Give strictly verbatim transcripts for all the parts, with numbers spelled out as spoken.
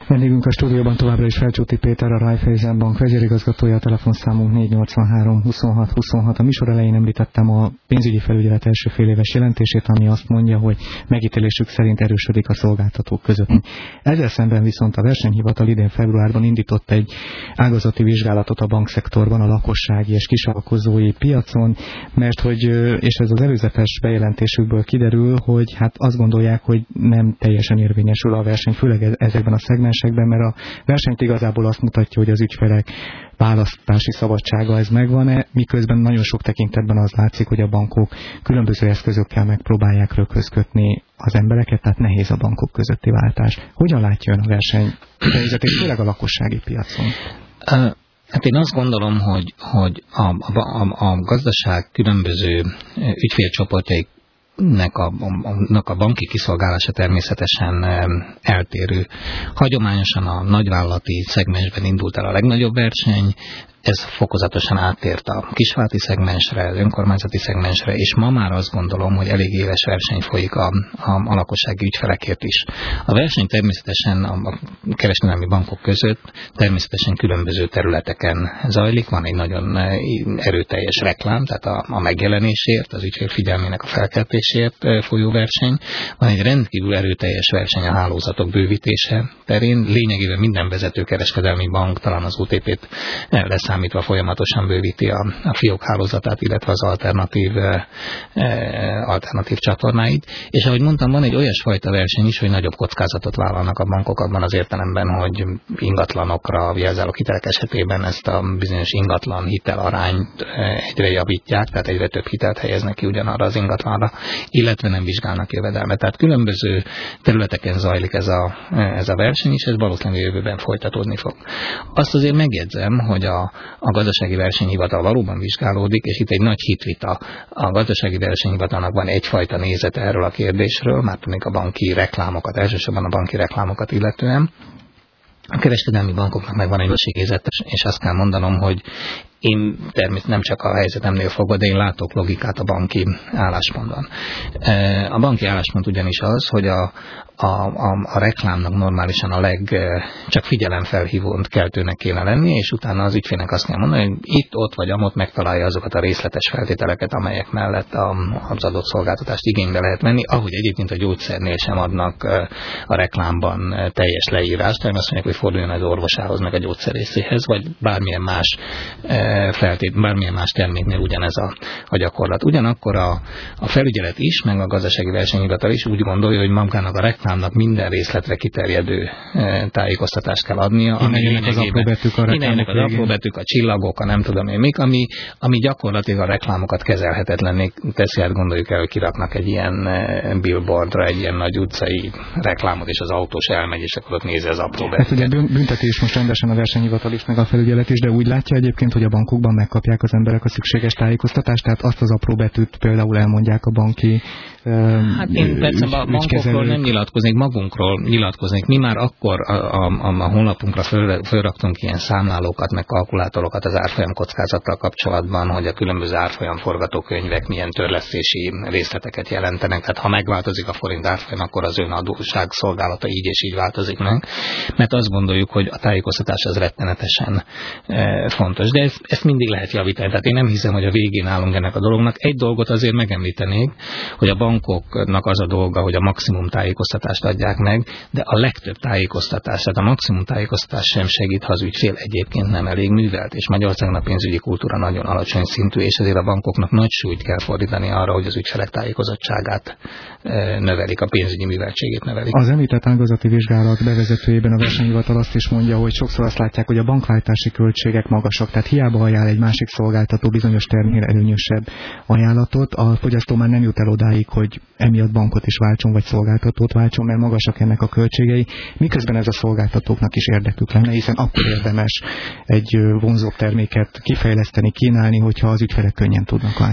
Vendégünk a stúdióban továbbra is Felcsúti Péter, a Raiffeisen Bank vezérigazgatója, a telefonszámunk négy nyolcvanhárom huszonhat huszonhat. A műsor elején említettem a pénzügyi felügyelet első fél éves jelentését, ami azt mondja, hogy megítélésük szerint erősödik a szolgáltatók között. Ezzel szemben viszont a versenyhivatal idén februárban indított egy ágazati vizsgálatot a bankszektorban, a lakossági és kisvállalkozói piacon, mert hogy, és ez az előzetes bejelentésükből kiderül, hogy hát azt gondolják, hogy nem teljesen érvényesül a verseny, főleg ezekben a szegmensekben, mert a versenyt igazából azt mutatja, hogy az ügyfelek választási szabadsága ez megvan-e, miközben nagyon sok tekintetben az látszik, hogy a bankok különböző eszközökkel megpróbálják röghöz kötni az embereket, tehát nehéz a bankok közötti váltás. Hogyan látja ön a verseny helyzetét, főleg a lakossági piacon? Uh. Hát én azt gondolom, hogy, hogy a, a, a gazdaság különböző ügyfélcsoportjaik nek a, a, a banki kiszolgálása természetesen eltérő. Hagyományosan a nagyvállalati szegmensben indult el a legnagyobb verseny, ez fokozatosan áttért a kisvállalati szegmensre, az önkormányzati szegmensre, és ma már azt gondolom, hogy elég éles verseny folyik a, a, a lakossági ügyfelekért is. A verseny természetesen a, a kereskedelmi bankok között természetesen különböző területeken zajlik. Van egy nagyon erőteljes reklám, tehát a, a megjelenésért, az ügyfél figyelmének a felkeltésért folyó verseny. Van egy rendkívül erőteljes verseny a hálózatok bővítése terén. Lényegében minden vezető kereskedelmi bank, talán az o té pét lesz számítva folyamatosan bővíti a, a fiók hálózatát, illetve az alternatív, e, alternatív csatornáit. És ahogy mondtam, van egy olyasfajta verseny is, hogy nagyobb kockázatot vállalnak a bankok abban az értelemben, hogy ingatlanokra, jelzálók hitelek esetében ezt a bizonyos ingatlan hitel arányt egyre javítják, tehát egyre több hitelt helyeznek ki ugyanarra az ingatlanra, illetve nem vizsgálnak jövedelmet. Tehát különböző területeken zajlik ez a, ez a verseny, és ez valószínűleg jövőben folytatódni fog. Azt azért megjegyzem, hogy a a gazdasági versenyhivatal valóban vizsgálódik, és itt egy nagy hitvita. A gazdasági versenyhivatalnak van egyfajta nézete erről a kérdésről, már tudnék a banki reklámokat, elsősorban a banki reklámokat illetően. A kereskedelmi bankoknak meg van egy másik, és azt kell mondanom, hogy én természetesen nem csak a helyzetemnél fogva, de én látok logikát a banki álláspontban. A banki álláspont ugyanis az, hogy a, a, a, a reklámnak normálisan a leg csak figyelemfelhívónt keltőnek kéne lenni, és utána az ügyfélnek azt kell mondani, hogy itt, ott vagy amott megtalálja azokat a részletes feltételeket, amelyek mellett a, az adott szolgáltatást igénybe lehet venni, ahogy egyébként a gyógyszernél sem adnak a reklámban teljes leírást, tehát azt mondják, hogy forduljon az orvosához, meg a gyógyszerészéhez, vagy bármilyen más feltét, bármilyen más terméknél ugyanez a, a gyakorlat. Ugyanakkor a, a felügyelet is, meg a gazdasági versenyhivatal is úgy gondolja, hogy magának a reklámnak minden részletre kiterjedő e, tájékoztatást kell adnia. Mindennek az apróbetűk a reklámok az apróbetűk, a csillagok, a nem tudom én mik, ami, ami gyakorlatilag a reklámokat kezelhetetlenné teszi, hát gondoljuk el, hogy kiraknak egy ilyen billboardra, egy ilyen nagy utcai reklámot, és az autós elmegy, és akkor ott nézi az apróbetűket. Hát ugye bünteti is most rendesen a versenyhivatal is, meg a felügyelet is, de úgy látja egyébként, hogy a bankokban megkapják az emberek a szükséges tájékoztatást, tehát azt az apró betűt például elmondják a banki um, Hát én persze a bankokról nem nyilatkoznék, magunkról nyilatkoznék. Mi már akkor a, a, a, a honlapunkra föl, fölraktunk ilyen számlálókat, meg kalkulátorokat az árfolyam kockázattal kapcsolatban, hogy a különböző árfolyam forgatókönyvek milyen törlesztési részleteket jelentenek. Tehát ha megváltozik a forint árfolyam, akkor az önadóság szolgálata így és így változik meg. Mert azt gondoljuk, hogy a tájékoztatás az rettenetesen e, fontos. De ezt, ezt mindig lehet javítani. Tehát én nem hiszem, hogy a végén állunk ennek a dolognak. Egy dolgot azért megemlítenék, hogy a bankoknak az a dolga, hogy a maximum tájékoztatást adják meg, de a legtöbb tájékoztatás, tehát a maximum tájékoztatás sem segít, ha az ügyfél egyébként nem elég művelt. És Magyarországon a pénzügyi kultúra nagyon alacsony szintű, és ezért a bankoknak nagy súlyt kell fordítani arra, hogy az ügyfelek tájékozottságát növelik, a pénzügyi műveltségét növelik. Az említett ágazati vizsgálat bevezetőjében a versenyhivatal azt is mondja, hogy sokszor azt látják, hogy a bankváltási költségek magasak, tehát hiába ajánl egy másik szolgáltató bizonyos terméknél előnyösebb ajánlatot, a fogyasztó már nem jut el odáig, hogy emiatt bankot is váltson, vagy szolgáltatót váltson, mert magasak ennek a költségei, miközben ez a szolgáltatóknak is érdekük lenne, hiszen akkor érdemes egy vonzóbb terméket kifejleszteni, kínálni, hogyha az ügyfelek könnyen tudnak váltani.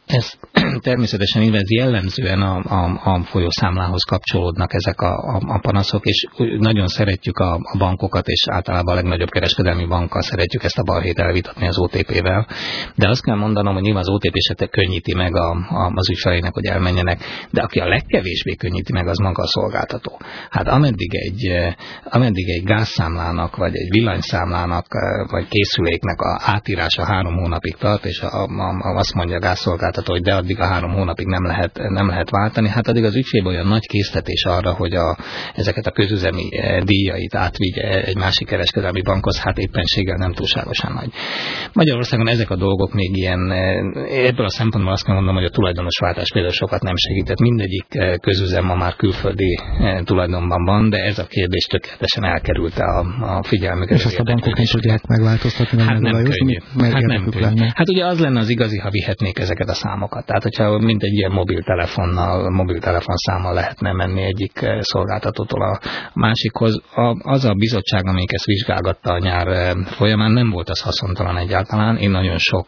Ez természetesen ez jellemzően a, a, a folyószámlához kapcsolódnak ezek a, a, a panaszok, és nagyon szeretjük a, a bankokat, és általában a legnagyobb kereskedelmi bankkal szeretjük ezt a balhét elvitatni az o té pé-vel. De azt kell mondanom, hogy nyilván az o té pé se könnyíti meg a, a, az ügyfeleinek, hogy elmenjenek, de aki a legkevésbé könnyíti meg, az maga a szolgáltató. Hát ameddig egy, ameddig egy gázszámlának, vagy egy villanyszámlának, vagy készüléknek a átírása három hónapig tart, és a, a, azt mondja a gázszolgáltató, hogy de addig a három hónapig nem lehet, nem lehet váltani, hát addig az ügyfél olyan nagy késztetés arra, hogy a, ezeket a közüzemi díjait átvigye egy másik kereskedelmi bankhoz, hát éppenséggel nem túlságosan nagy. Magyarországon ezek a dolgok még ilyen, ebből a szempontból azt kell mondanom, hogy a tulajdonosváltás például sokat nem segített. Mindegyik közüzem ma már külföldi tulajdonban van, de ez a kérdés tökéletesen elkerülte a, a figyelmüket. És azt a bankok nem tudják megváltoztatni, hát nem könnyű. Hát nem könnyű. Hát ugye az lenne az igazi, ha vihetnék ezeket a számokat. Tehát, hogyha mind egy ilyen mobiltelefonnal, mobiltelefonszámmal lehetne menni egyik szolgáltatótól a másikhoz. A, az a bizottság, amelyik ezt vizsgálgatta a nyár folyamán, nem volt az haszontalan egyáltalán. Én nagyon sok,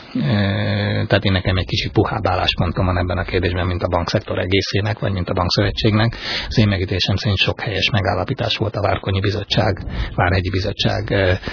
tehát én nekem egy kicsit puhább álláspontom van ebben a kérdésben, mint a bankszektor egészének, vagy mint a bankszövetségnek. Az én megítélésem szerint sok helyes megállapítás volt a Várkonyi Bizottság, Várhegyi Bizottság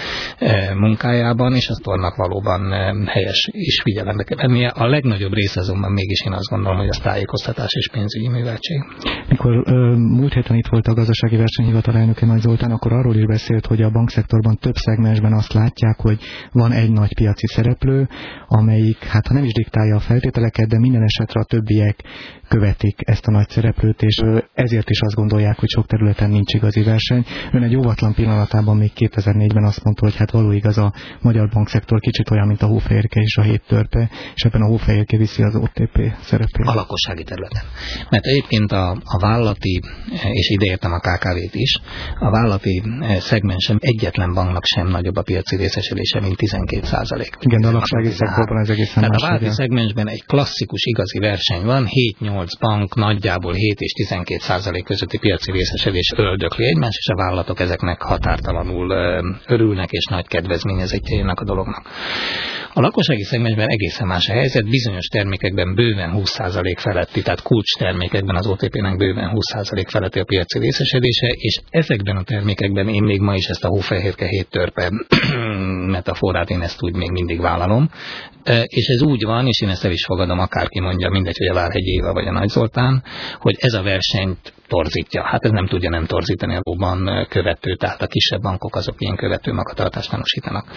munkájában, és azt tornak valóban helyes is figyelembe kell vennie. A legnagyobb része azonban mégis én azt gondolom, hogy az tájékoztatás és pénzügyi műveltség. Mikor ö, múlt héten itt volt a gazdasági versenyhivatal elnöke Nagy Zoltán, akkor arról is beszélt, hogy a bankszektorban több szegmensben azt látják, hogy van egy nagy piaci szereplő, amelyik, hát ha nem is diktálja a feltételeket, de minden esetre a többiek követik ezt a nagy szereplőt, és ezért is azt gondolják, hogy sok területen nincs igazi verseny. Ön egy óvatlan pillanatában még kétezer-négyben azt mondta, hogy hát való igaz, a magyar bankszektor kicsit olyan, mint a hófehérke és a hét törpe, és ebben a hófehérke viszi az o té pé szerepét. A lakossági területen. Mert egyébként a, a vállalati, és ide értem a ká ká vét is, a vállalati szegmensen egyetlen banknak sem nagyobb a piaci részesedése, mint tizenkét százalék. Igen, de a lakossági szektorban ez egészen más. Tehát a vállalati szegmensben egy klasszikus igazi verseny van, hét-nyolc bank nagyjából hét és tizenkét százalék közötti piaci részesedés öldökli egymást, és a vállalatok ezeknek határtalanul örülnek, és nagy kedvezményezettjének a dolognak. A lakossági szegmensben egészen más a helyzet, bizonyos termékekben bőven húsz százalék feletti, tehát kulcs termékekben az o té pének bőven húsz százalék feletti a piaci részesedése, és ezekben a termékekben én még ma is ezt a hófehérke hét törpe metaforát, én ezt úgy még mindig vállalom, és ez úgy van, és én ezt el is fogadom, akárki mondja, mindegy, hogy a Várhegyi Éva vagy a Nagy Zoltán, hogy ez a versenyt torzítja. Hát ez nem tudja nem torzítani a valóban követő, tehát a kisebb bankok azok ilyen követő magatartást tanúsítanak.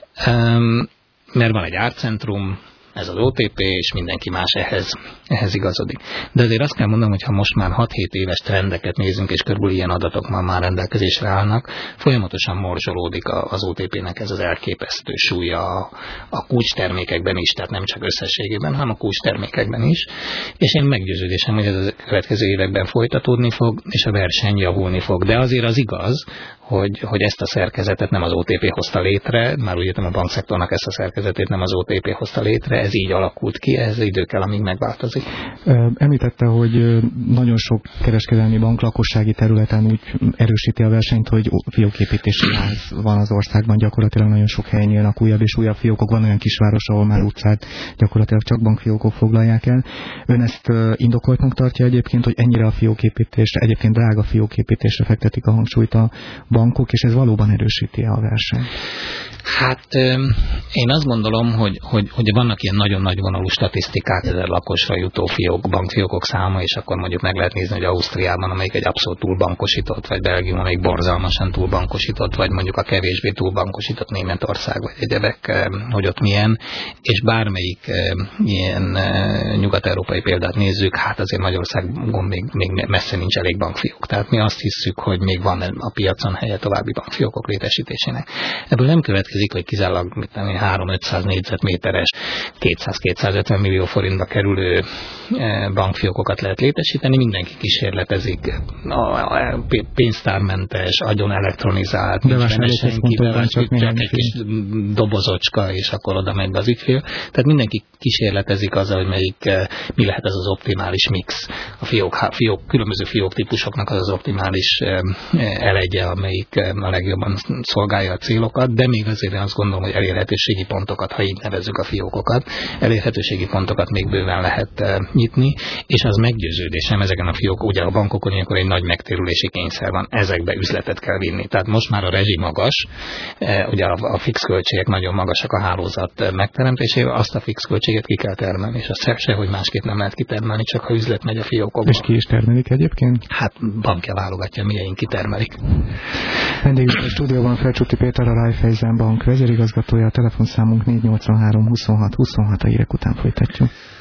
Um, mert van egy árcentrum, ez az o té pé, és mindenki más ehhez, ehhez igazodik. De azért azt kell mondanom, hogy ha most már hat-hét éves trendeket nézünk, és körülbelül ilyen adatok már, már rendelkezésre állnak, folyamatosan morzsolódik az o té pének ez az elképesztő súlya a, a kulcstermékekben is, tehát nem csak összességében, hanem a kulcstermékekben is. És én meggyőződésem, hogy ez a következő években folytatódni fog, és a verseny javulni fog. De azért az igaz, hogy, hogy ezt a szerkezetet nem az o té pé hozta létre, már úgy értem a bankszektornak ezt a szerkezetét nem az o té pé hozta létre, ez így alakult ki, ez idő kell, amíg megváltozik. Említette, hogy nagyon sok kereskedelmi bank lakossági területen úgy erősíti a versenyt, hogy fióképítési láz van az országban, gyakorlatilag nagyon sok helyen nyílnak újabb és újabb fiókok, van olyan kisváros, ahol már utcát gyakorlatilag csak bankfiókok foglalják el. Ön ezt indokoltnak tartja egyébként, hogy ennyire a fióképítésre, egyébként drága fióképítésre fektetik a hangsúlyt a bankok, és ez valóban erősíti a versenyt? Hát én azt gondolom, hogy, hogy, hogy vannak ilyen nagyon nagy vonalú statisztikák, ezer lakosra jutó fiók, bankfiókok száma, és akkor mondjuk meg lehet nézni, hogy Ausztriában, amelyik egy abszolút túlbankosított, vagy Belgium, amelyik borzalmasan túlbankosított, vagy mondjuk a kevésbé túlbankosított Németország, vagy egyebek, hogy ott milyen, és bármelyik ilyen nyugat-európai példát nézzük, hát azért Magyarországon még, még messze nincs elég bankfiók. Tehát mi azt hisszük, hogy még van a piacon helye további bankfiókok létesítésének. Ebből nem következik, hogy kizárólag három-ötszáz négyzetméteres, kétszáz-kétszázötven millió forintba kerülő bankfiókokat lehet létesíteni, mindenki kísérletezik, a pénztármentes, agyon elektronizált, nincs benne senkivel, csak egy kis dobozocska, és akkor oda megy be az ügyfél. Tehát mindenki kísérletezik azzal, hogy melyik, mi lehet ez az optimális mix. A fiók, fiók, különböző fiók típusoknak az az optimális elegye, amely amelyik a legjobban szolgálja a célokat, de még azért azt gondolom, hogy elérhetőségi pontokat, ha így nevezzük a fiókokat, elérhetőségi pontokat még bőven lehet nyitni, és az meggyőződésem ezeken a fiókok, ugye a bankokon ilyenkor egy nagy megtérülési kényszer van, ezekbe üzletet kell vinni. Tehát most már a rezsi magas, ugye a fix költségek nagyon magasak a hálózat megteremtésével, azt a fix költséget ki kell termelni, és azt sehogy másképp nem lehet kitermelni, csak ha üzlet megy a fiókokba. És ki is termelik egyébként? Hát bankja válogatja, milyen kitermelik. Vendégünk a stúdióban Felcsúti Péter, a Raiffeisen Bank vezérigazgatója, a telefonszámunk négy nyolcvanhárom huszonhat huszonhat, a hírek után folytatjuk.